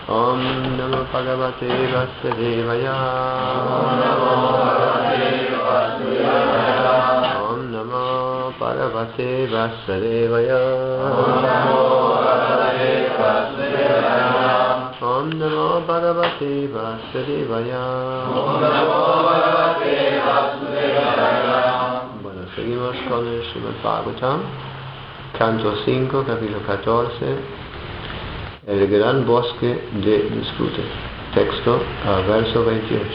Om Namo Bhagavate Vasudevaya. Om Namo Bhagavate Vasudevaya. Om Namo Bhagavate Vasudevaya. Bueno, seguimos con el Srimad Bhagavatam, canto 5, capítulo 14, el gran bosque de disfrute. Texto, verso 28.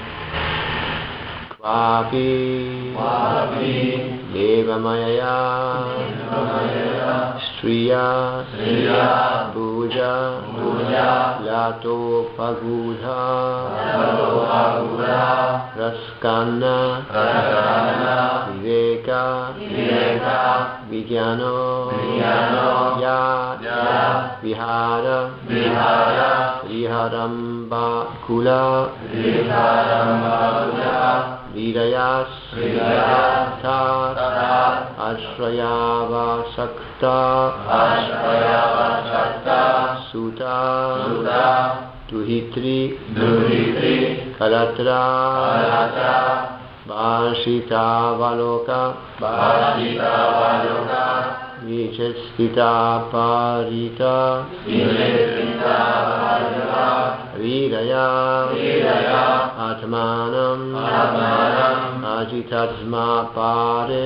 Kvapi Deva Mayaya Striya Bhuja Lato Pagudha Raskana Viveka Vijnano Ya Vihara Viharamba Kula Vidayas Ashrayava Sakta Sutta Duhitri Kalatra Bhashita Valoka Vichestita Parita Vidaya Atmanam Ajitatma Pare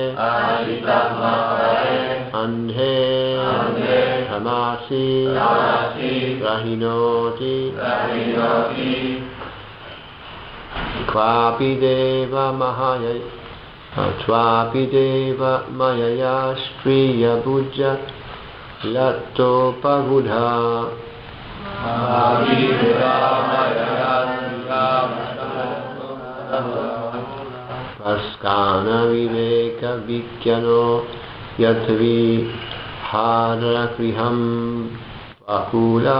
Andhe Hamasi Rahinoti Kvapi Deva Mahaya Tvapi Deva Mayaya Striya Bhuja Lato Pagudha Vaskana Viveka Vijnano Yatvi Hara Kriham Vakula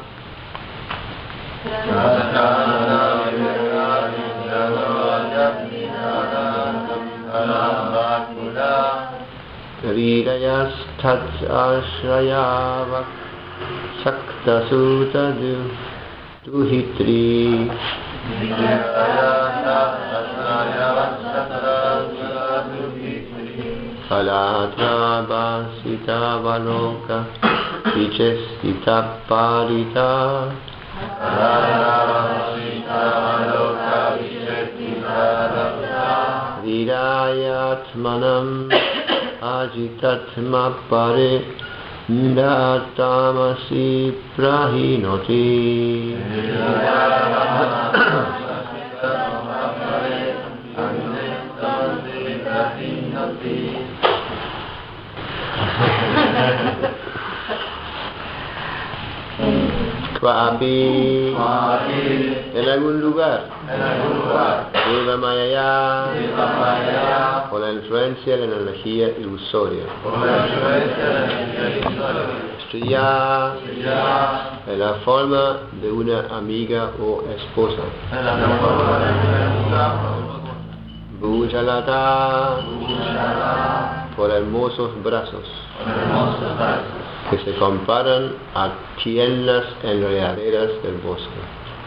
Vidayas Tats Ashrayava Sakta Sutta Duhitri Kalatra Basita Valoka Vichestita Parita Vidayatmanam Ajitatma Pare Datamasi Prahinoti Kvapi en algún lugar Deva Mayaya por la influencia de la energía ilusoria Striya en la forma de una amiga o esposa Bhujalata por hermosos brazos que se comparan a tiernas enredaderas del bosque.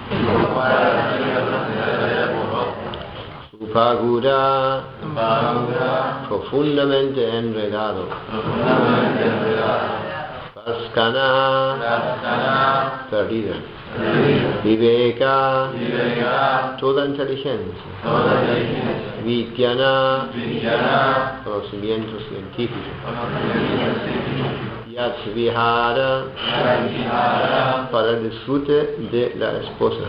Upagura profundamente enredado. Vaskana perdida. Viveka toda inteligencia. Vijnana conocimiento científico. Vihara para el disfrute de la esposa.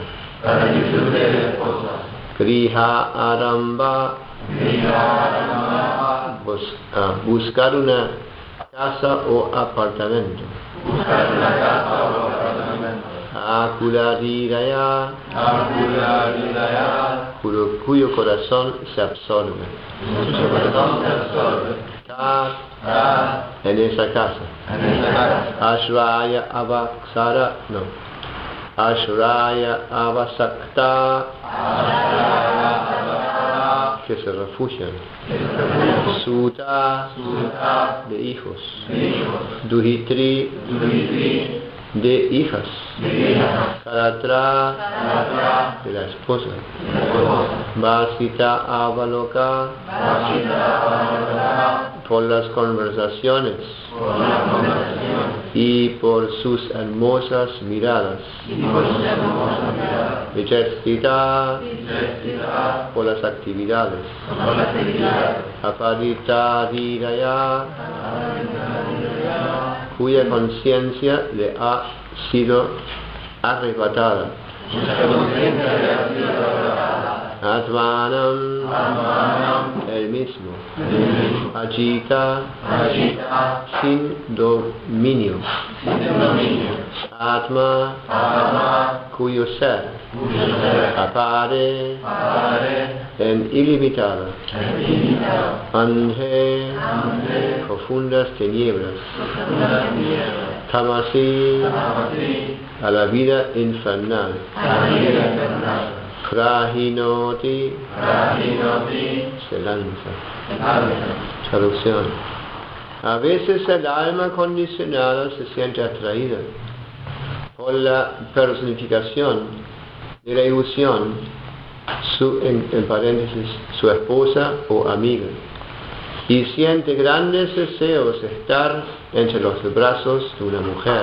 Griha Aramba buscar una casa o apartamento. Akulariraya cuyo corazón se absorbe. En esa casa. Ashraya Avaksara, no. Ashraya Avasakta, que se refugian. Sutta, de hijos. Duhitri, de hijas, Kalatra de la esposa, Vasita Avaloka por las conversaciones y por sus hermosas miradas, Vichestita por las actividades, Aparita Vidaya cuya conciencia le ha sido arrebatada, Atmanam el mismo, Ajita sin dominio, Atma cuyo ser apare en ilimitada, Anje profundas tinieblas, Tamasi a la vida infernal, Krahinoti se lanza. Traducción. A veces el alma condicionada se siente atraída por la personificación de la ilusión, en paréntesis, su esposa o amiga, y siente grandes deseos de estar entre los brazos de una mujer.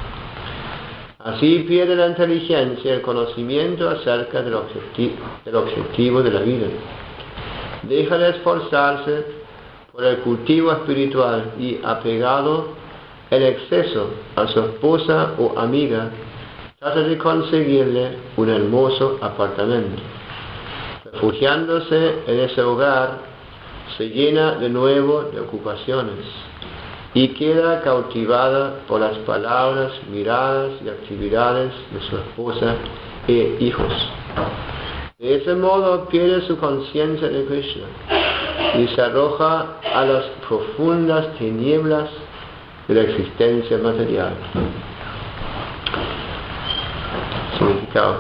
Así pierde la inteligencia y el conocimiento acerca del objetivo de la vida. Deja de esforzarse por el cultivo espiritual y, apegado en exceso a su esposa o amiga, trata de conseguirle un hermoso apartamento. Refugiándose en ese hogar, se llena de nuevo de ocupaciones y queda cautivada por las palabras, miradas y actividades de su esposa e hijos. De ese modo pierde su conciencia de Krishna y se arroja a las profundas tinieblas de la existencia material. Significado: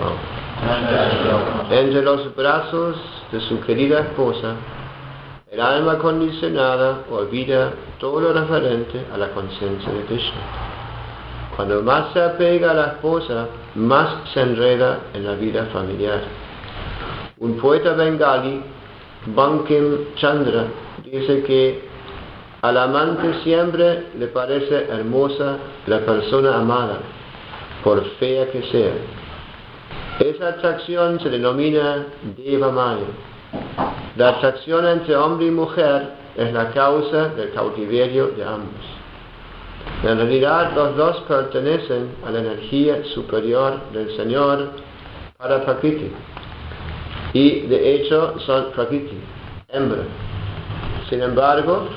entre los brazos de su querida esposa, el alma condicionada olvida todo lo referente a la conciencia de Krishna. Cuando más se apega a la esposa, más se enreda en la vida familiar. Un poeta bengalí, Bankim Chandra, dice que al amante siempre le parece hermosa la persona amada, por fea que sea. Esa atracción se denomina Deva Maya. La atracción entre hombre y mujer es la causa del cautiverio de ambos. En realidad, los dos pertenecen a la energía superior del Señor para Prakriti, y de hecho son Prakriti, hembra. Sin embargo,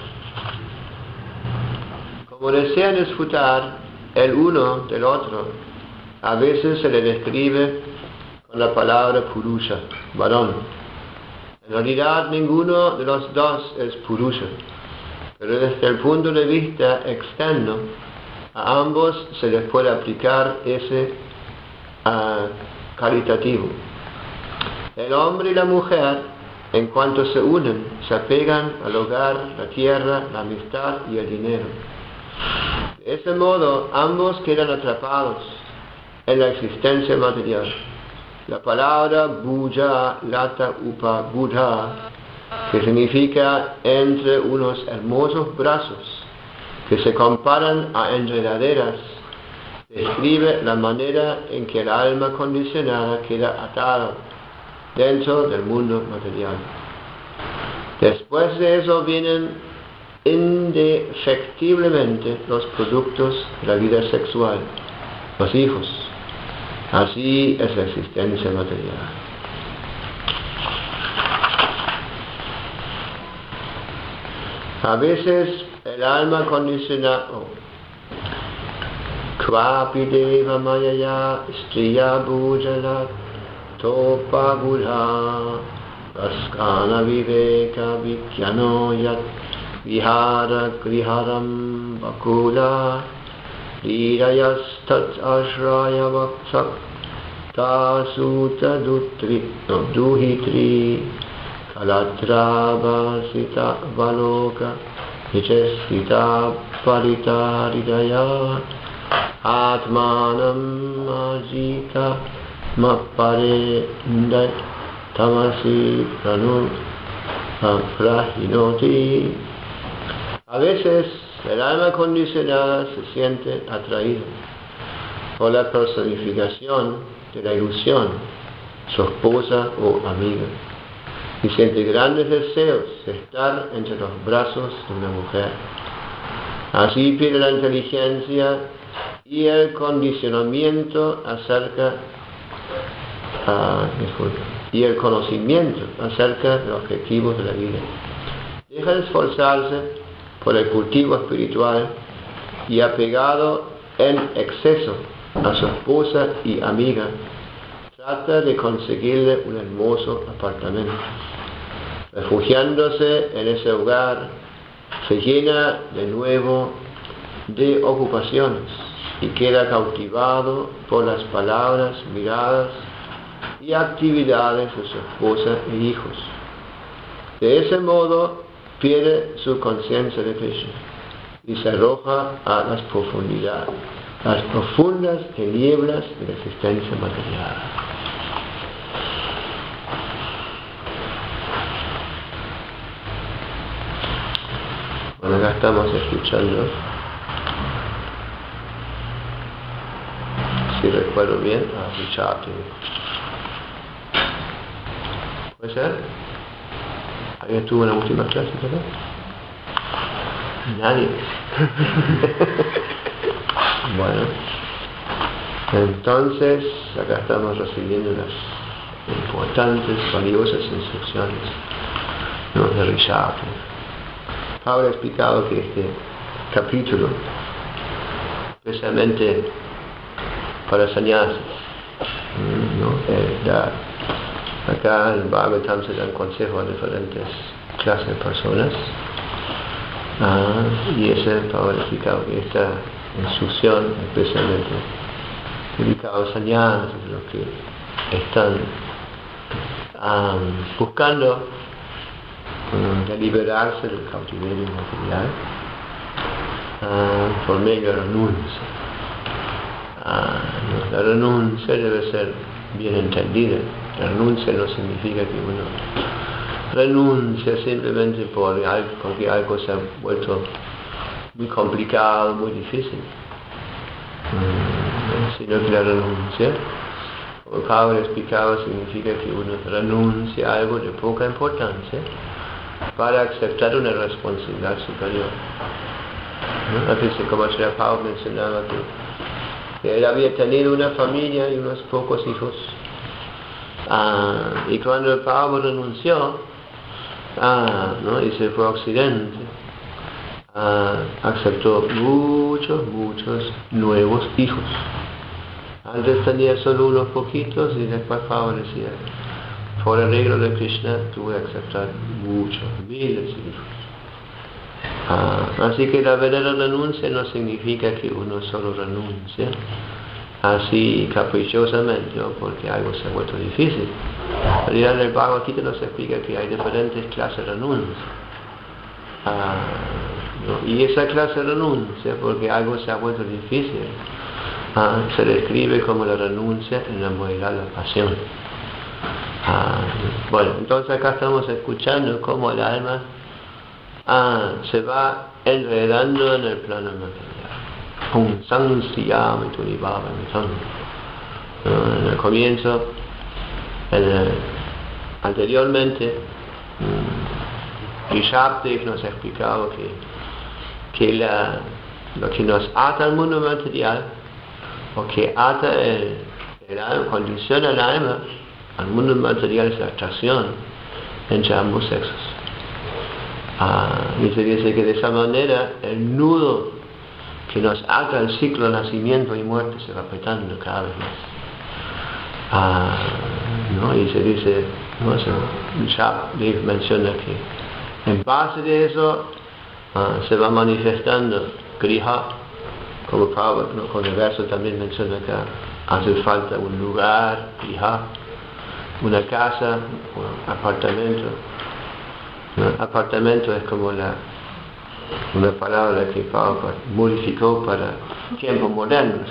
como desean disfrutar el uno del otro, a veces se le describe con la palabra Purusha, varón. En realidad, ninguno de los dos es Purusha, pero desde el punto de vista externo, a ambos se les puede aplicar ese caritativo. El hombre y la mujer, en cuanto se unen, se apegan al hogar, la tierra, la amistad y el dinero. De ese modo, ambos quedan atrapados en la existencia material. La palabra Buddha Lata Upa Buddha, que significa entre unos hermosos brazos que se comparan a enredaderas, describe la manera en que el alma condicionada queda atada dentro del mundo material. Después de eso vienen indefectiblemente los productos de la vida sexual, los hijos. Así es la existencia material. A veces el alma condicionada Kvapi deva mayaya striya bhujala topa buddha askana viveka vikyano yat vihara griharam bakula Lirayastat ashraya vaksak tasuta duhitri kalatrava sita valoka nichesita paritaridaya Atmanam ajita mapare tamasi pranu prahinoti. A veces el alma condicionada se siente atraída por la personificación de la ilusión, su esposa o amiga, y siente grandes deseos de estar entre los brazos de una mujer. Así pierde la inteligencia y el condicionamiento y el conocimiento acerca de los objetivos de la vida. Deja de esforzarse por el cultivo espiritual y apegado en exceso a su esposa y amiga, trata de conseguirle un hermoso apartamento. Refugiándose en ese hogar, se llena de nuevo de ocupaciones y queda cautivado por las palabras, miradas y actividades de su esposa e hijos. De ese modo pierde su conciencia de Krishna y se arroja a las profundidades, las profundas tinieblas de la existencia material. Bueno, acá estamos escuchando, si recuerdo bien, a Richard. ¿Puede ser? ¿Alguien estuvo en la última clase, verdad? Nadie. Bueno, entonces acá estamos recibiendo las importantes, valiosas instrucciones, ¿no?, de Richard. Pablo ha explicado que este capítulo, especialmente para sannyasis, ¿no?, acá en Bhagavatam se dan consejos a diferentes clases de personas, y ese Pablo ha explicado que esta instrucción especialmente dedicada a los sannyasis, los que están buscando de liberarse del cautiverio material por medio de la renuncia. La renuncia debe ser bien entendida. La renuncia no significa que uno renuncia simplemente porque algo se ha vuelto muy complicado, muy difícil, sino que la renuncia, como Pablo explicaba, significa que uno renuncia a algo de poca importancia para aceptar una responsabilidad superior. ¿No? A veces, como Pablo mencionaba que él había tenido una familia y unos pocos hijos, y cuando Pablo renunció, ¿no?, y se fue a Occidente, aceptó muchos nuevos hijos. Antes tenía solo unos poquitos y después Pablo decía, por el arreglo de Krishna tuve que aceptar muchos, miles de hijos. Así que la verdadera renuncia no significa que uno solo renuncia así caprichosamente, ¿no?, porque algo se ha vuelto difícil. En realidad el Bhagavad Gita nos explica que hay diferentes clases de renuncia. ¿No? Y esa clase de renuncia, porque algo se ha vuelto difícil, se describe como la renuncia en la modalidad de la pasión. Bueno, entonces acá estamos escuchando cómo el alma se va enredando en el plano material. En el comienzo, anteriormente, Rishabdev nos ha explicado que lo que nos ata al mundo material, o que ata el alma, condiciona el alma al mundo material, es la atracción entre ambos sexos. Y se dice que de esa manera el nudo que nos ata al ciclo de nacimiento y muerte se va apretando cada vez más. ¿No? Y se dice, ¿no?, Rishabdev menciona que en base de eso se va manifestando Griha, como Pablo, ¿no?, con el verso también menciona que hace falta un lugar, Griha, una casa, un apartamento. ¿No? Apartamento es como una palabra que Prabhupada modificó para tiempos modernos.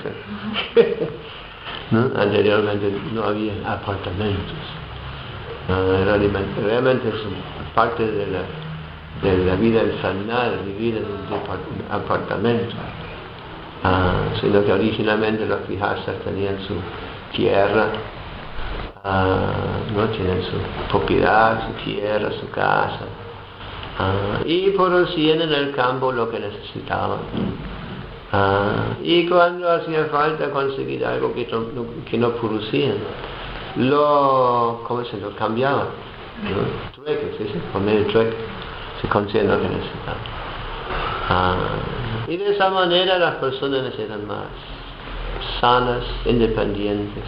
¿No? Anteriormente no había apartamentos. Realmente es parte de la vida infernal, vivir en un apartamento. Sino que originalmente los vihasas tenían su tierra, no tienen su propiedad, su tierra, su casa, y producían en el campo lo que necesitaban. Y cuando hacía falta conseguir algo que no producían, lo cambiaban, ¿no? Trueque, ¿sí? Por medio de trueque se consiguen lo que necesitaban. Y de esa manera las personas necesitan más sanas, independientes,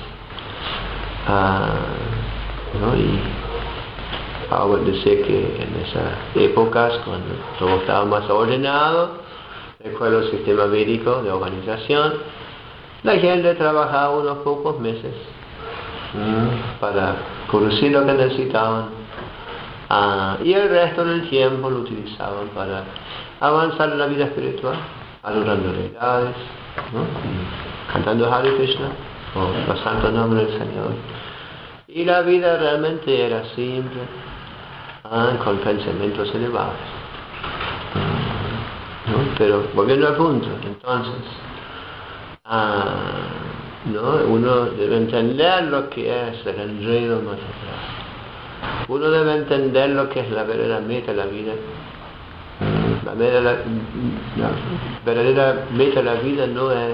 ¿no? Y Prabhupada decía que en esas épocas, cuando todo estaba más ordenado, recuerdo el sistema védico de organización, la gente trabajaba unos pocos meses para producir lo que necesitaban, y el resto del tiempo lo utilizaban para avanzar en la vida espiritual, adorando deidades, ¿no? Cantando Hare Krishna o los santos nombres del Señor. Y la vida realmente era simple, con pensamientos elevados. ¿No? Pero volviendo al punto, entonces, ¿no? Uno debe entender lo que es el enredo más atrás. Uno debe entender lo que es la verdadera meta de la vida. La verdadera meta de la vida no es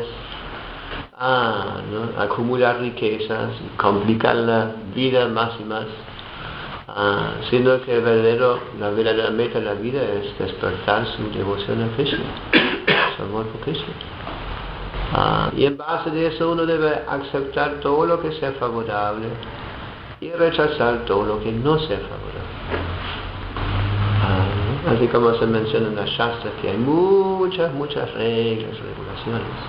¿no? acumular riquezas, complicar la vida más y más, sino que la verdadera meta de la vida es despertar su devoción a Krishna, su amor por Krishna. Y en base de eso uno debe aceptar todo lo que sea favorable y rechazar todo lo que no sea favorable. Así como se menciona en las Shastras que hay muchas reglas, regulaciones.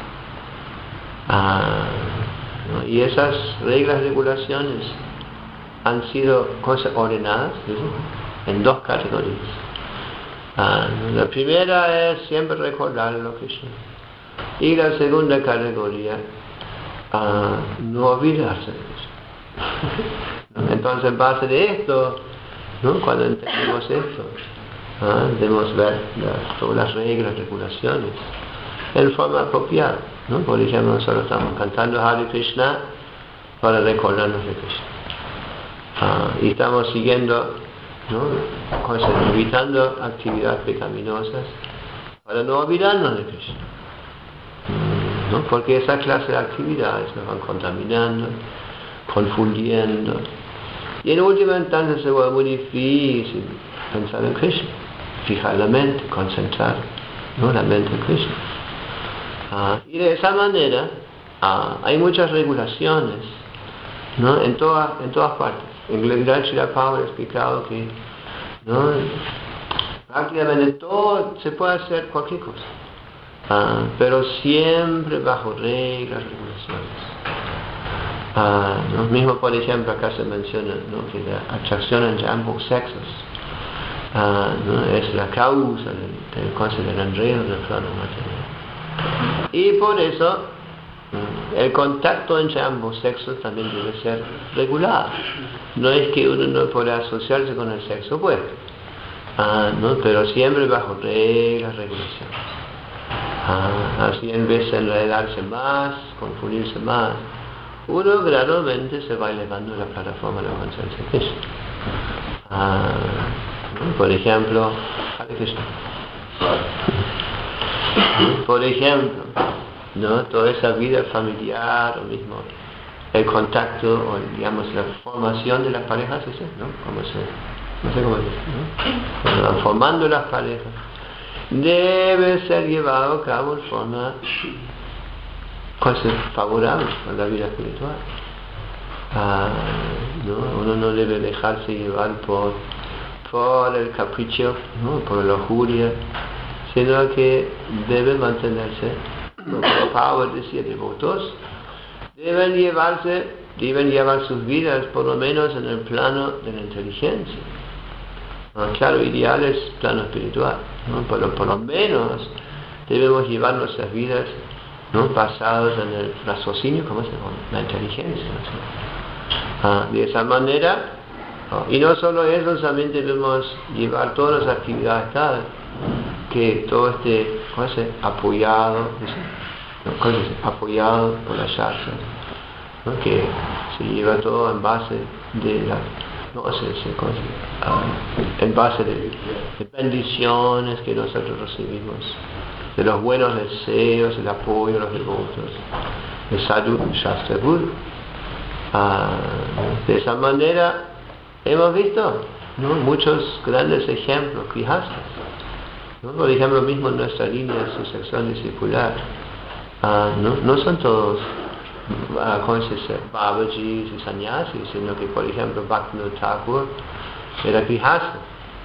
¿No? Y esas reglas, regulaciones han sido cosas ordenadas, ¿sí? En dos categorías. La primera es siempre recordar lo que es. Y la segunda categoría, no olvidarse de eso. Entonces, en base de esto, ¿no? Cuando entendemos esto, debemos ver todas las reglas, regulaciones en forma apropiada, ¿no? Por ejemplo, nosotros estamos cantando Hare Krishna para recordarnos de Krishna, y estamos siguiendo, ¿no? Evitando actividades pecaminosas para no olvidarnos de Krishna, ¿no? Porque esa clase de actividades nos van contaminando, confundiendo, y en última instancia se vuelve muy difícil pensar en Krishna, fijar la mente, concentrar, ¿no? La mente en Krishna. Y de esa manera hay muchas regulaciones, ¿no? en todas partes. En Glendale Srila Prabhupada ha explicado que, ¿no? prácticamente todo se puede hacer cualquier cosa, pero siempre bajo reglas, regulaciones. ¿No? Mismo, por ejemplo, acá se menciona, ¿no? que la atracción entre ambos sexos, ¿no? es la causa del enredo del plano material. Y por eso el contacto entre ambos sexos también debe ser regulado. No es que uno no pueda asociarse con el sexo opuesto, ¿no? pero siempre bajo reglas, regulaciones. Así en vez de enredarse más, confundirse más, uno gradualmente se va elevando en la plataforma de la conciencia de Krishna. ¿No? Por ejemplo, Hare Krishna. Por ejemplo, ¿no? Toda esa vida familiar, o mismo el contacto, o digamos la formación de las parejas, ¿no? No sé cómo decir, ¿no? Cuando van formando las parejas, debe ser llevado a cabo en forma cosas favorables a la vida espiritual. ¿No? Uno no debe dejarse llevar por el capricho, ¿no? por la lujuria, sino que debe mantenerse, como Prabhupada decía, devotos deben llevar sus vidas por lo menos en el plano de la inteligencia, Claro, ideal es plano espiritual, ¿no? Por lo menos debemos llevar nuestras vidas, ¿no? Basadas en el raciocinio, ¿cómo se llama? La inteligencia, ¿no? De esa manera, y no solo eso, también debemos llevar todas las actividades tal que todo esté, ¿cómo se dice? Apoyado por la shastra, ¿no? Que se lleva todo en base de la, en base de bendiciones que nosotros recibimos, de los buenos deseos, el apoyo de los devotos, de Sadhu Shastra Guru. De esa manera hemos visto, ¿no? Muchos grandes ejemplos, grijastas, ¿no? Por ejemplo, mismo en nuestra línea de sucesión discipular, no son todos ¿cómo se dice? Babajis y sannyasis, sino que, por ejemplo, Bhaktivinoda Thakur era grijasta.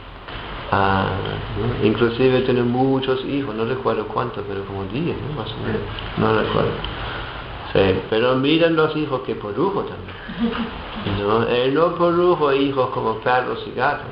¿No? Inclusive tiene muchos hijos, no recuerdo cuántos, pero como 10, ¿no? Más o menos, no recuerdo. Sí, pero miren los hijos que produjo también, ¿no? Él no produjo hijos como perros y gatos.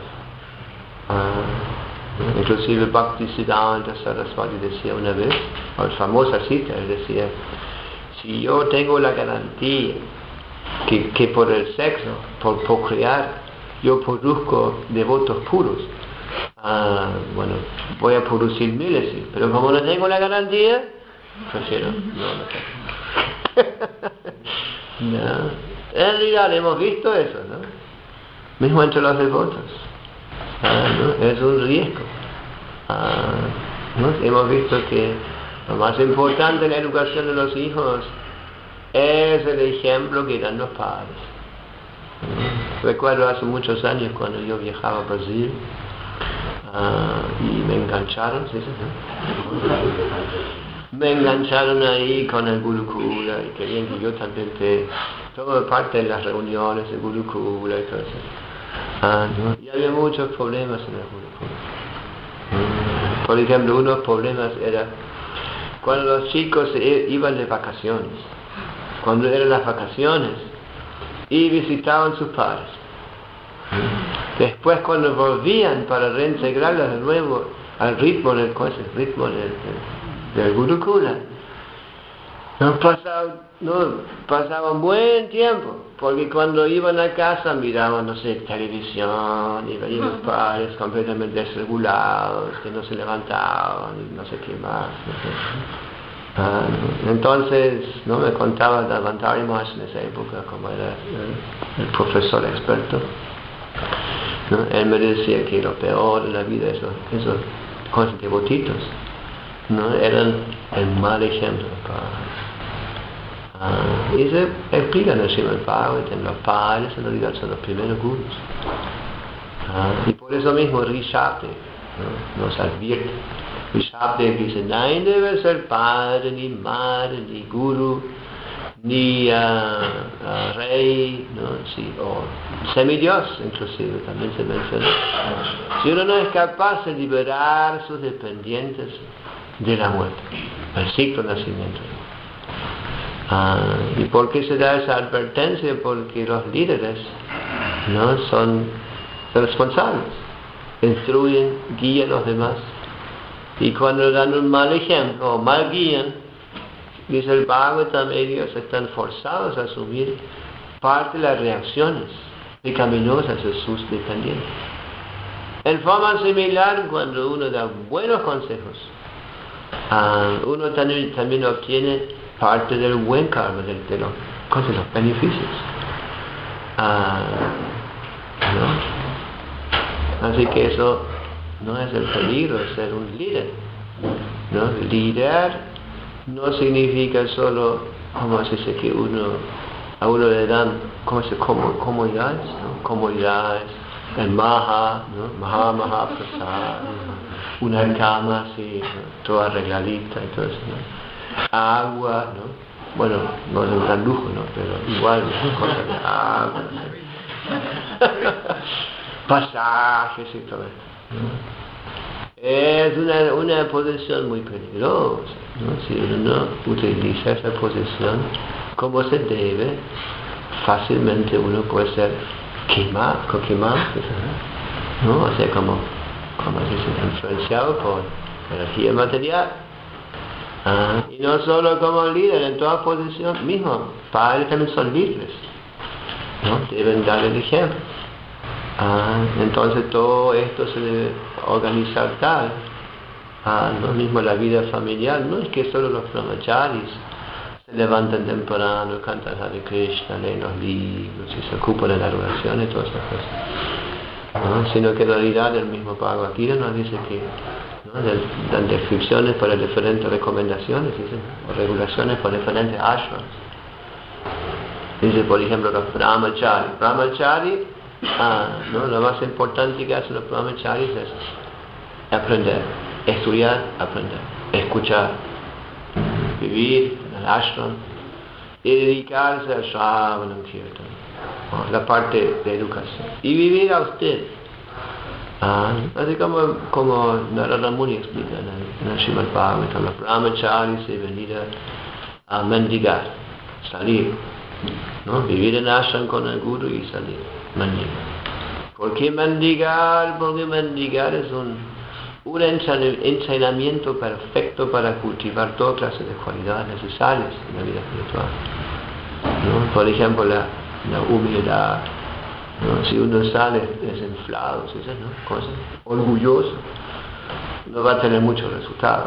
¿No? Inclusive Bhaktisiddhanta Saraswati decía una vez, o la famosa cita, él decía: si yo tengo la garantía que por el sexo, por procrear, yo produzco devotos puros, bueno, voy a producir miles, pero como no tengo la garantía, prefiero no no. En realidad hemos visto eso, ¿no? Mismo entre los devotos, ¿no? Es un riesgo. ¿No? Hemos visto que lo más importante en la educación de los hijos es el ejemplo que dan los padres. Recuerdo hace muchos años cuando yo viajaba a Brasil y me engancharon, ¿sí? Me engancharon ahí con el Gurukula y querían que yo también todo parte de las reuniones de Gurukula y todo eso. ¿No? Y había muchos problemas en el Gurukula. Por ejemplo, uno de los problemas era cuando los chicos iban de vacaciones, cuando eran las vacaciones, y visitaban a sus padres. Después, cuando volvían para reintegrarlos de nuevo al ritmo del Gurukula, pasaba un buen tiempo, porque cuando iban a casa miraban, no sé, televisión, y veían los padres completamente desregulados, que no se levantaban, y no sé qué más. Entonces, ¿no? Me contaba Dhavantari Maharaj en esa época, como era el profesor experto, ¿no? Él me decía que lo peor de la vida, esos devotitos, ¿no? Eran el mal ejemplo para... y se explica en el Srimad Bhagavatam, los padres en realidad son los primeros gurus. Y por eso mismo Rishabde, ¿no? Nos advierte. Rishabde dice: nadie debe ser padre, ni madre, ni guru, ni rey, ¿no? Sí, o semidios, inclusive, también se menciona. Si uno no es capaz de liberar sus dependientes de la muerte, el ciclo de nacimiento. ¿Y por qué se da esa advertencia? Porque los líderes, ¿no? Son responsables, instruyen, guían a los demás. Y cuando dan un mal ejemplo o mal guían, dice el Bhagavatam, ellos están forzados a asumir parte de las reacciones pecaminosas de sus dependientes. En forma similar, cuando uno da buenos consejos, uno también obtiene parte del buen karma, de los beneficios. ¿No? Así que eso no es el peligro de ser un líder, ¿no? Liderar no significa solo, como se dice, que a uno le dan comodidades, ¿no? Comodidades, el maha, ¿no? Maha prasad, una cama así, ¿no? Toda arregladita y todo eso, ¿no? Agua, ¿no? Bueno, no es un gran lujo, ¿no? Pero igual, ¿no? Cosas de agua, ¿no? Pasajes y todo eso. Es una posición muy peligrosa, ¿no? Si uno utiliza esa posición como se debe, fácilmente uno puede ser quemado, ¿no? O sea, como dicen, influenciado por energía material. Y no solo como líder, en toda posición mismo, padres también son líderes, ¿no? Deben dar el ejemplo. Entonces todo esto se debe organizar tal. No mismo la vida familiar, no es que solo los brahmacharis se levantan temprano, cantan Hare Krishna, leen los libros y se ocupan de la oración y todas esas cosas, sino que en realidad el mismo Bhagavad Gita nos dice que, ¿no?, dan descripciones para diferentes recomendaciones, ¿sí?, o regulaciones para diferentes ashrams. Dice, por ejemplo, los brahmachari, ¿no?, lo más importante que hacen los brahmacharis es aprender, estudiar, aprender, escuchar, vivir en el ashram y dedicarse al Shravanam Kirtan, ¿no?, la parte de educación, y vivir a usted. Así como Narada Muni explica en el Srimad Bhagavatam, los brahmacharis se venir a mendigar, salir, ¿no?, vivir en ashram con el guru y salir, mendigar. ¿Por qué mendigar? Porque mendigar es un entrenamiento perfecto para cultivar toda clase de cualidades necesarias en la vida espiritual, ¿no? Por ejemplo, la humildad, ¿no? Si uno sale desinflado, ¿sí?, ¿no?, cosas, orgulloso, no va a tener muchos resultados,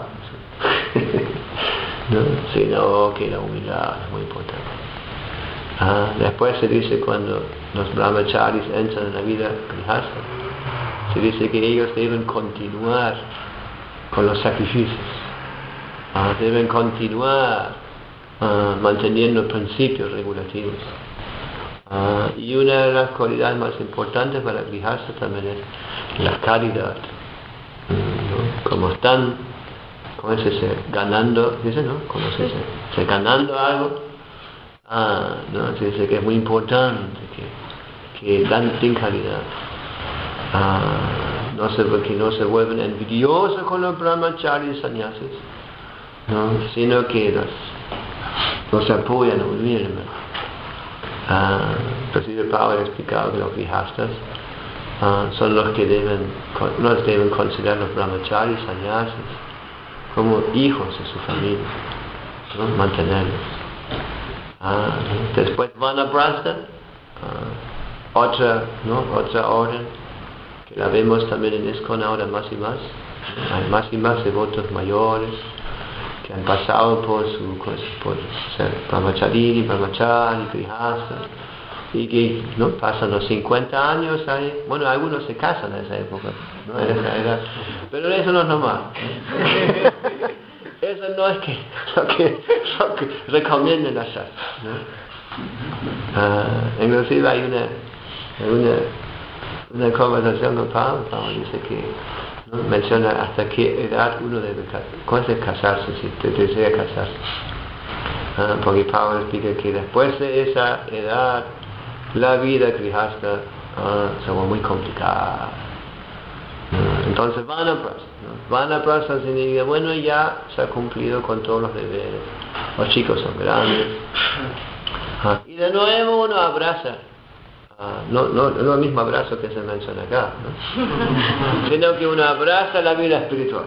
¿no? Sino que la humildad es muy importante. Después se dice, cuando los brahmacharis entran en la vida grihasta, se dice que ellos deben continuar con los sacrificios, deben continuar manteniendo principios regulativos. Y una de las cualidades más importantes para el grihasta también es la caridad, ¿no? Como están, como se dice, ganando, dice, ¿no?, como se dice, ganando algo, ¿no? Se dice que es muy importante que den caridad. Que no se vuelven envidiosos con los brahmacharis y sannyasis, ¿no?, sino que los apoyan humildemente. Entonces Pablo ha explicado que los grihastas son los que deben considerar los brahmacharis y sannyasis como hijos de su familia, ¿no?, mantenerlos. Después Vanaprastha, otra orden que la vemos también en ISKCON ahora más y más. Hay más y más devotos mayores que han pasado por ser brahmachari, grihasta, y que, ¿no?, pasan los 50 años ahí. Bueno, algunos se casan en esa época, ¿no?, en esa edad, pero eso no es normal. Eso no es lo que recomiendan hacer, ¿no? Inclusive hay una conversación con Pablo dice que, ¿no?, menciona hasta qué edad uno debe casarse, si desea casarse. Porque Pablo explica que después de esa edad la vida grihasta se vuelve muy complicada. Entonces Vanaprastha significa, bueno, ya se ha cumplido con todos los deberes, los chicos son grandes, y de nuevo uno abraza, no el mismo abrazo que se menciona acá, ¿no?, sino que uno abraza la vida espiritual,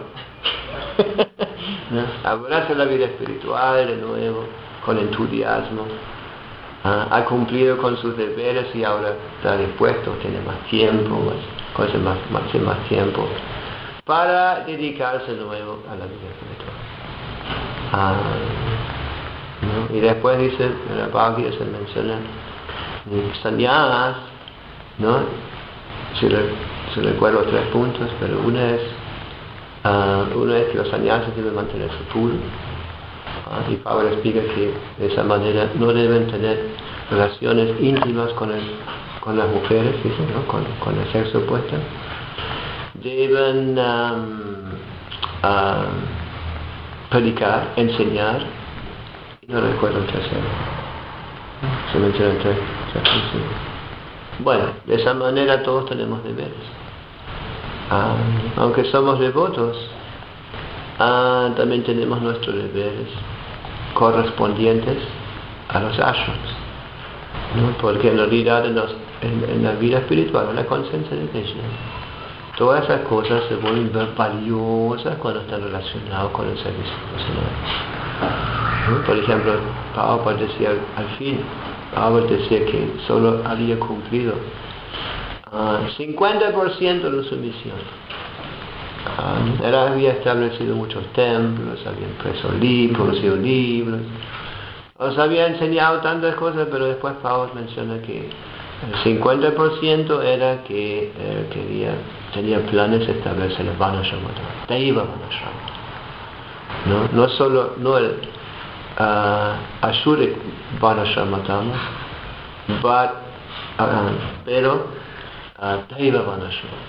¿no?, abraza la vida espiritual de nuevo con entusiasmo. Ha cumplido con sus deberes y ahora está dispuesto, tiene más tiempo, más tiempo para dedicarse de nuevo a la vida espiritual. ¿No? Y después dice, en la Bhagavad Gita se menciona sannyas, ¿no? Si recuerdo 3 puntos, pero uno es que los sannyasis deben mantenerse puros. Y Pablo explica que de esa manera no deben tener relaciones íntimas con las mujeres, ¿sí?, ¿no?, con el sexo opuesto. Deben predicar, enseñar, y no recuerdo el tercero. Se menciona el tercero. Bueno, de esa manera todos tenemos deberes. Aunque somos devotos, también tenemos nuestros deberes correspondientes a los ashrams, ¿no? Porque en realidad en la vida espiritual, en la conciencia de Krishna, Todas esas cosas se vuelven valiosas cuando están relacionadas con el servicio devocional. ¿No? Por ejemplo, Prabhupada decía al fin, Prabhupada decía que solo había cumplido 50% de su misión. Él había establecido muchos templos, había producido libros, os había enseñado tantas cosas, pero después Prabhupada menciona que el 50% era que tenía planes de establecer el Varnashramatama, Daiva Varnashrama. No solo, no el Ashurik Varnashramatama, pero Daiva Varnashrama.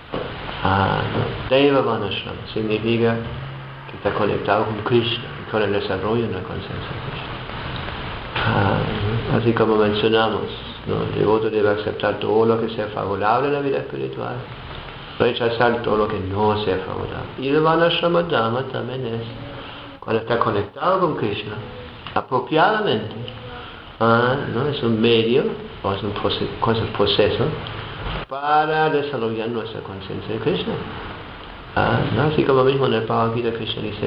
Daiva Varnashrama significa que está conectado con Krishna, con el desarrollo de la conciencia de Krishna. Así como mencionamos, ¿no? El devoto debe aceptar todo lo que sea favorable en la vida espiritual, rechazar todo lo que no sea favorable. Y el Varnashramatama también es cuando está conectado con Krishna apropiadamente, ¿no? Es un medio o es un proceso para desarrollar nuestra conciencia de Krishna. ¿No? Así como mismo en el Bhagavad Gita Krishna dice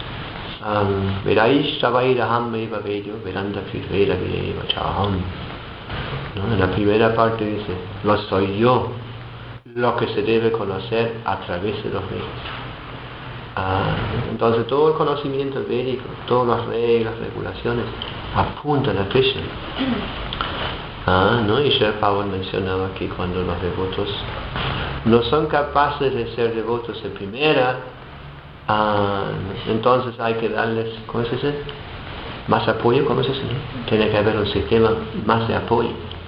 Vedaishtabairaham eva vedo vedanta kriveda videva chaham. En la primera parte dice, lo soy yo, lo que se debe conocer a través de los medios. Entonces todo el conocimiento védico, todas las reglas, regulaciones apuntan a Krishna. ¿No? Y Srila Prabhupada mencionaba que cuando los devotos no son capaces de ser devotos de primera, entonces hay que darles, ¿cómo se dice? Más apoyo, ¿cómo se dice? Tiene que haber un sistema más de apoyo.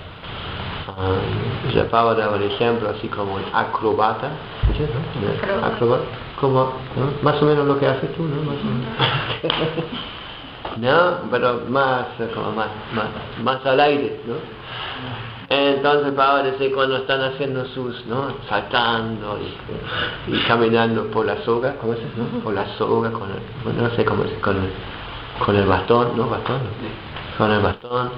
Srila Prabhupada daba el ejemplo así como el acrobata, ¿no? Acrobata, como, ¿no? Más o menos lo que haces tú, ¿no? Más o menos. No, pero más al aire, ¿no? Entonces Prabhupada dice cuando están haciendo sus, ¿no? Saltando y caminando por la soga, ¿cómo es eso? ¿No? Por la soga, no sé cómo es, con el bastón, ¿no? Bastón, ¿no? Con el bastón,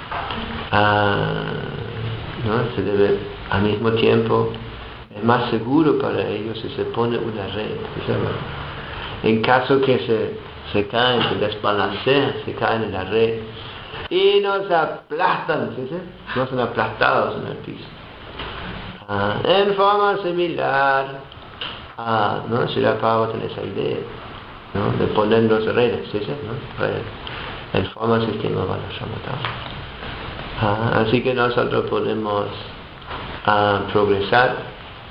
¿no? Se debe, al mismo tiempo, es más seguro para ellos si se pone una red, ¿sí? En caso que se caen, se desbalancean, se caen en la red y no se aplastan, ¿sí? No son aplastados en el piso. En forma similar, ¿no? Srila Prabhupada tiene esa idea, ¿no? De poner dos redes, ¿sí? ¿No? Redes. En forma del sistema Varnashramatama. Así que nosotros podemos progresar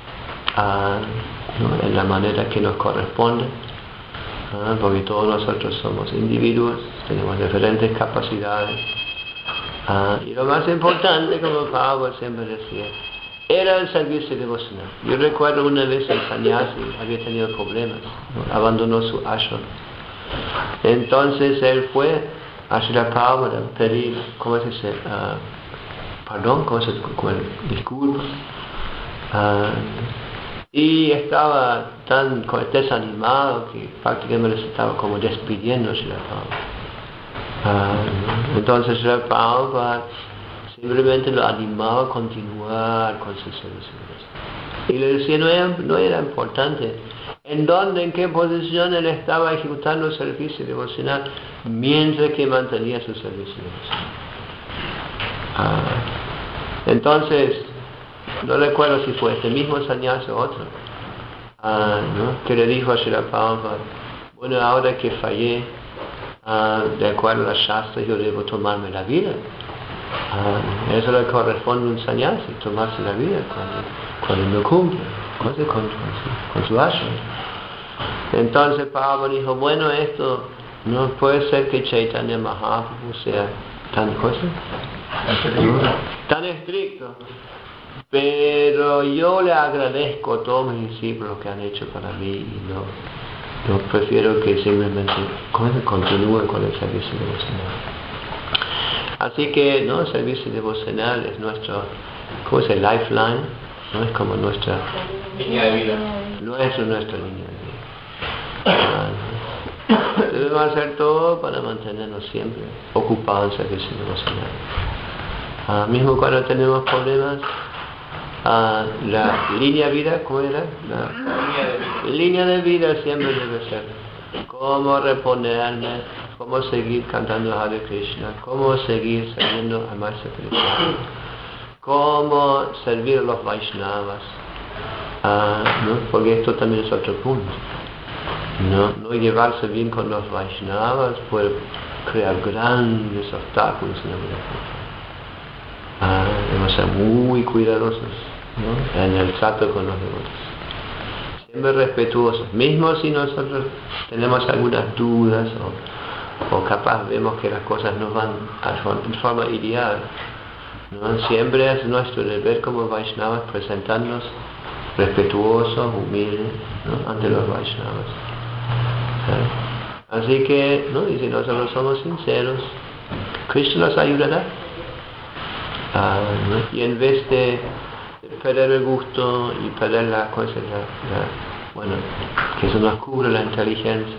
¿no? En la manera que nos corresponde. Porque todos nosotros somos individuos, tenemos diferentes capacidades. Y lo más importante, como Pablo siempre decía, era el servicio devocional. Yo recuerdo una vez el sannyasi había tenido problemas, ¿no? Abandonó su ashram. Entonces él fue a Srila Prabhupada a pedir, ¿cómo se dice? Perdón, ¿cómo se dice? Disculpas. Y estaba tan desanimado que prácticamente se estaba como despidiendo a Srila Prabhupada. Entonces Srila Prabhupada simplemente lo animaba a continuar con su servicio. Y le decía, no era importante en dónde, en qué posición él estaba ejecutando el servicio devocional mientras que mantenía su servicio devocional. Entonces, no recuerdo si fue este mismo sannyasi o otro, ¿no? Que le dijo a Srila Prabhupada, bueno, ahora que fallé, de acuerdo a las shastras, yo debo tomarme la vida. Eso le corresponde a un sannyasi, tomarse la vida cuando no cumple con su ashram. Entonces Prabhupada dijo, bueno, esto no puede ser que Chaitanya Mahaprabhu sea tan estricto, pero yo le agradezco a todos mis discípulos lo que han hecho para mí y no prefiero que simplemente continúen con el servicio devocional. Así que, ¿no? El servicio devocional es nuestro, ¿cómo se dice? Lifeline, ¿no? Es como nuestra línea de vida. Nuestra línea de vida. Debemos hacer todo para mantenernos siempre ocupados en el servicio devocional. Mismo cuando tenemos problemas, La línea de vida, ¿cómo era? La línea de vida siempre debe ser cómo reponerme, cómo seguir cantando Hare Krishna, cómo seguir sabiendo amarse espiritual, cómo servir a los Vaishnavas, ¿no? Porque esto también es otro punto. No llevarse bien con los Vaishnavas puede crear grandes obstáculos en la vida. Debemos ser muy cuidadosos, ¿no? En el trato con los devotos. Siempre respetuosos, mismo si nosotros tenemos algunas dudas o capaz vemos que las cosas no van de forma ideal, ¿no? Siempre es nuestro deber como Vaishnavas presentarnos respetuosos, humildes, ¿no? Ante los Vaishnavas. Así que, ¿no? Y si nosotros somos sinceros, Krishna nos ayudará. ¿No? Y en vez de perder el gusto y perder la cosa, bueno, que eso nos cubre la inteligencia,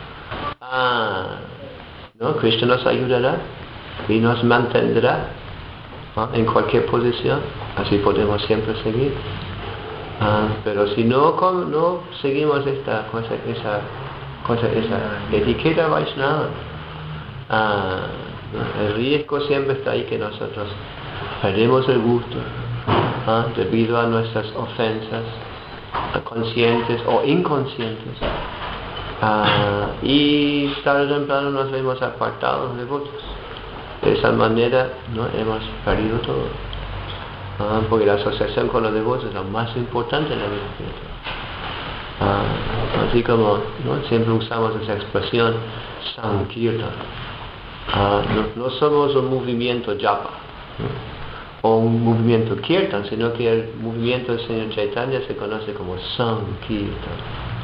¿no? Krishna nos ayudará y nos mantendrá, ¿no? En cualquier posición, así podemos siempre seguir. Pero si no seguimos esta etiqueta Vaishnava, el riesgo siempre está ahí que nosotros perdemos el gusto debido a nuestras ofensas conscientes o inconscientes, y tarde o temprano nos vemos apartados de devotos. De esa manera, ¿no? Hemos perdido todo, porque la asociación con los devotos es lo más importante en la vida espiritual. Así como, ¿no? Siempre usamos esa expresión Sankirtan. No somos un movimiento japa, ¿no? O un movimiento kirtan, sino que el movimiento del Señor Chaitanya se conoce como Sankirtan.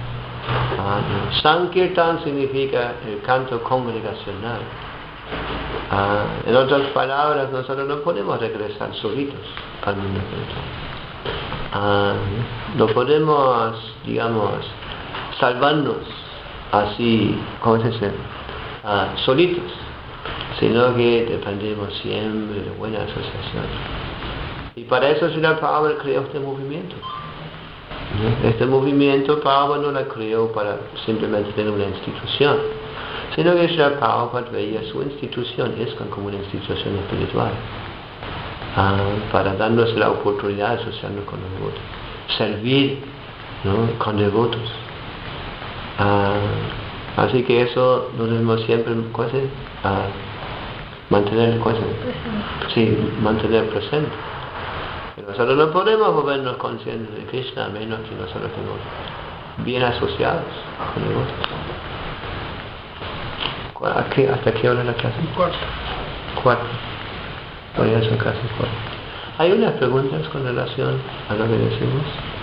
Sankirtan significa el canto congregacional. En otras palabras, nosotros no podemos regresar solitos al mundo espiritual. No podemos, digamos, salvarnos así, ¿cómo se dice? Solitos, sino que dependemos siempre de buena asociación. Y para eso Srila Prabhupada creó este movimiento. Este movimiento Prabhupada no la creó para simplemente tener una institución, sino que Srila Prabhupada veía su institución como una institución espiritual, para darnos la oportunidad de asociarnos con los devotos, servir, ¿no? Con devotos. Así que eso lo debemos siempre mantener presente. Que nosotros no podemos volvernos conscientes de Krishna a menos que nosotros estemos bien asociados con devotos. ¿Hasta qué hora es la clase? 4. Todavía son casi 4. ¿Hay unas preguntas con relación a lo que decimos?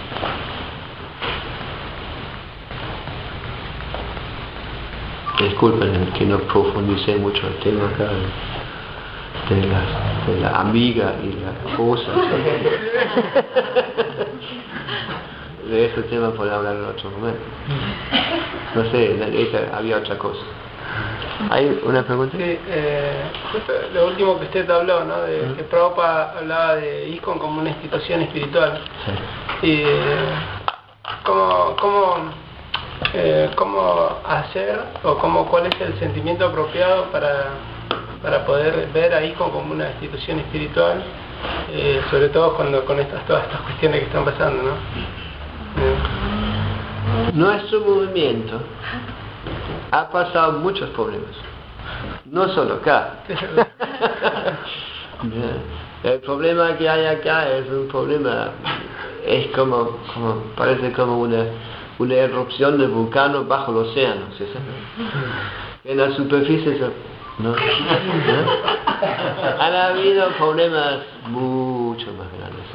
Disculpen que no profundicé mucho el tema acá de la amiga y la esposa. De ese tema podemos hablar en otro momento. No sé, había otra cosa. ¿Hay una pregunta? Sí, justo lo último que usted habló, ¿no? De que Prabhupada hablaba de ISKCON como una institución espiritual. Sí. Y ¿cómo hacer o cuál es el sentimiento apropiado para poder ver a ISKCON como una institución espiritual, sobre todo con todas estas cuestiones que están pasando, ¿no? Nuestro movimiento ha pasado muchos problemas, no solo acá. El problema que hay acá es un problema, es parece como una erupción de vulcano bajo el océano, ¿sí? En la superficie, ¿no? Han habido problemas mucho más grandes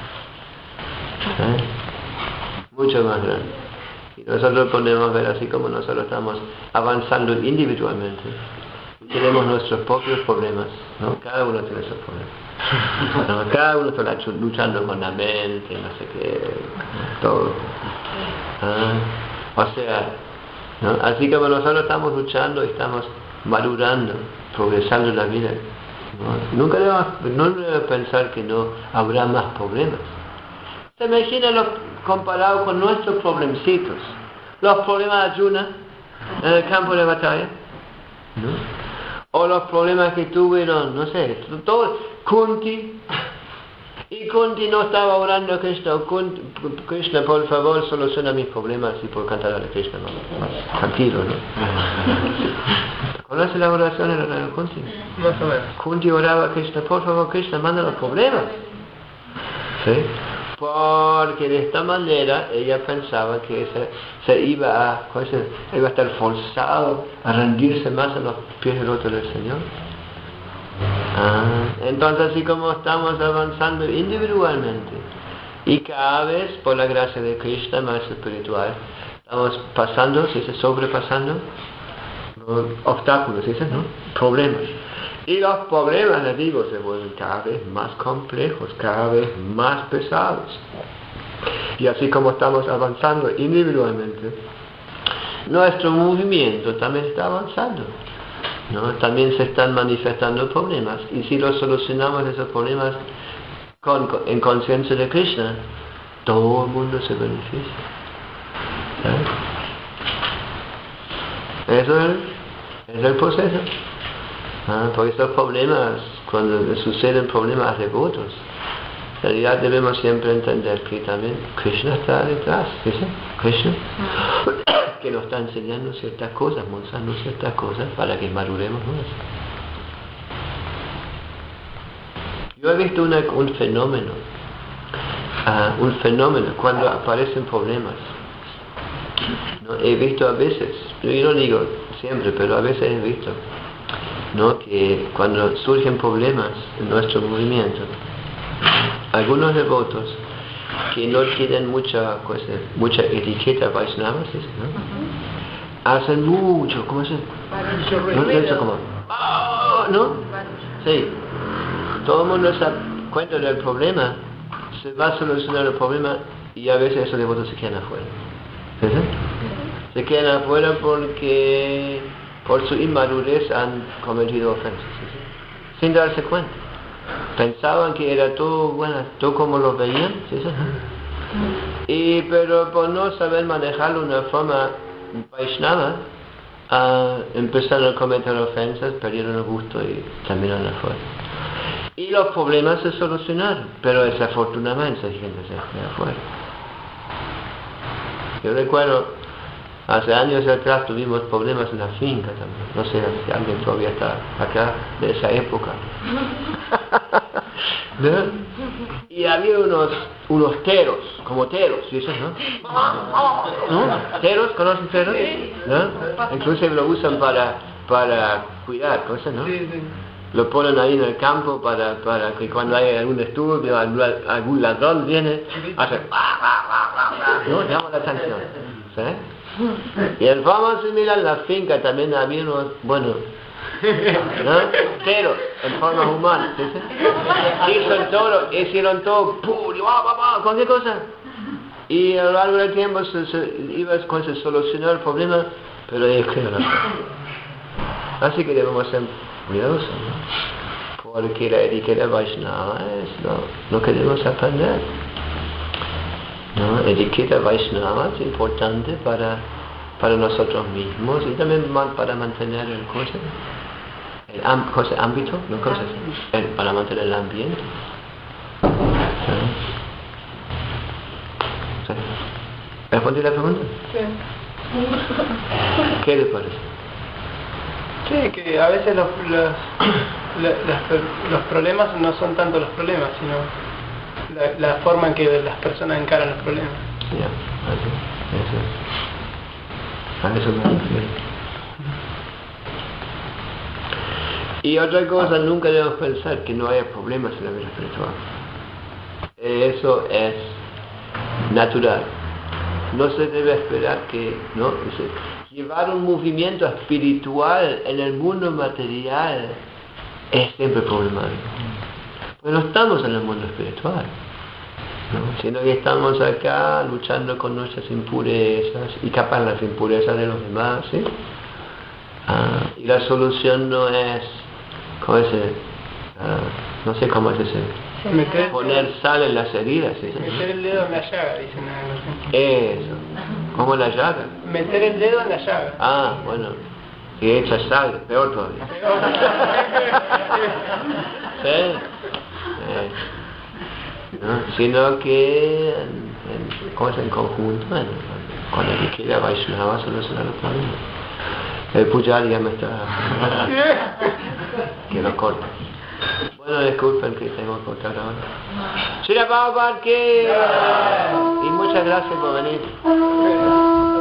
en esto, mucho más grandes. Y nosotros podemos ver así como nosotros estamos avanzando individualmente. Tenemos nuestros propios problemas, ¿no? Cada uno tiene sus problemas, ¿no? Cada uno está luchando con la mente, no sé qué, todo. O sea, ¿no? Así como nosotros estamos luchando y estamos madurando, progresando en la vida, ¿no? No debemos pensar que no habrá más problemas. Se imagina comparado con nuestros problemcitos. Los problemas de ayuna en el campo de batalla, ¿no? O los problemas que tuvieron, no sé, todo, Kunti. Y Kunti no estaba orando a Krishna, Krishna, por favor, soluciona mis problemas y por cantar a Krishna, ¿no? Tranquilo, ¿no? ¿Conoce la oración de Kunti? Más o menos. Kunti oraba a Krishna, por favor, Krishna, manda los problemas. ¿Sí? Porque de esta manera ella pensaba que se iba a estar forzado a rendirse más a los pies del otro del Señor. Entonces, así como estamos avanzando individualmente y cada vez por la gracia de Krishna más espiritual, estamos pasando, sobrepasando obstáculos, ¿no? Problemas. Y los problemas, les digo, se vuelven cada vez más complejos, cada vez más pesados. Y así como estamos avanzando individualmente, nuestro movimiento también está avanzando, ¿no? También se están manifestando problemas. Y si los solucionamos esos problemas en conciencia de Krishna, todo el mundo se beneficia. Eso es el proceso. Por estos problemas, cuando suceden problemas devotos, en realidad debemos siempre entender que también Krishna está detrás, ¿sí? Krishna, que nos está enseñando ciertas cosas, mostrando ciertas cosas para que maduremos más. Yo he visto un fenómeno cuando aparecen problemas. ¿No? He visto a veces, yo no digo siempre, pero a veces he visto, ¿no? Que cuando surgen problemas en nuestro movimiento, algunos devotos que no tienen mucha etiqueta Vaishnava, ¿no? Hacen mucho, ¿cómo se llama? ¿No? Sí. Todo el mundo se da cuenta del problema, se va a solucionar el problema y a veces esos devotos se quedan afuera. ¿Sí? Se quedan afuera porque por su inmadurez han cometido ofensas, ¿sí? Sin darse cuenta. Pensaban que era todo bueno, todo como lo veían, ¿sí? Pero por no saber manejarlo de una forma Vaishnava, empezaron a cometer ofensas, perdieron el gusto y terminaron afuera. Y los problemas se solucionaron, pero desafortunadamente esa gente se quedó afuera. Yo recuerdo, hace años atrás tuvimos problemas en la finca también. No sé si alguien todavía está acá de esa época. ¿No? Y había unos teros, como teros, ¿dices, no? ¿No? ¿Teros? ¿Conocen teros? ¿No? Inclusive lo usan para cuidar cosas, ¿no? Lo ponen ahí en el campo para que cuando hay algún disturbio, algún ladrón viene, hace ¿no? Llama la atención, ¿sí? Y en forma similar en la finca también había unos, ¿no? Teros, en forma humana, ¿sí? Hicieron todo, cualquier cosa. Y a lo largo del tiempo iba a solucionar el problema, pero ellos quedaron. Así que debemos ser cuidadosos, ¿no? Porque la etiqueta Vaishnava no queremos aprender. ¿No? Etiqueta Vaishnava es importante para nosotros mismos y también para mantener el ámbito, ¿no? Para mantener el ambiente. ¿Sí? ¿Respondí la pregunta? Sí. ¿Qué le parece? Sí, que a veces los problemas no son tanto los problemas, sino la forma en que las personas encaran los problemas. Ya, a eso me refiero. Y otra cosa, nunca debemos pensar que no haya problemas en la vida espiritual. Eso es natural. No se debe esperar que, ¿no? Llevar un movimiento espiritual en el mundo material es siempre problemático. Pues no estamos en el mundo espiritual, ¿no? Sino que estamos acá luchando con nuestras impurezas y capaz las impurezas de los demás, ¿sí? Y la solución no es, ¿cómo se No sé cómo es ese. Poner sal en las heridas. ¿Sí? Meter el dedo en la llaga, dicen en Argentina. Eso. ¿Cómo la llaga? Meter el dedo en la llaga. Ah, bueno. Si echa sal, peor todavía. ¿Sí? ¿No? Sino que ¿cómo es en conjunto? Bueno, cuando el que quiera Vaishnava solucionar los problemas. El Pujari ya me está que lo corta. Bueno, disculpen que tengo que cortar ahora. Shri Prabhupada que y muchas gracias por venir.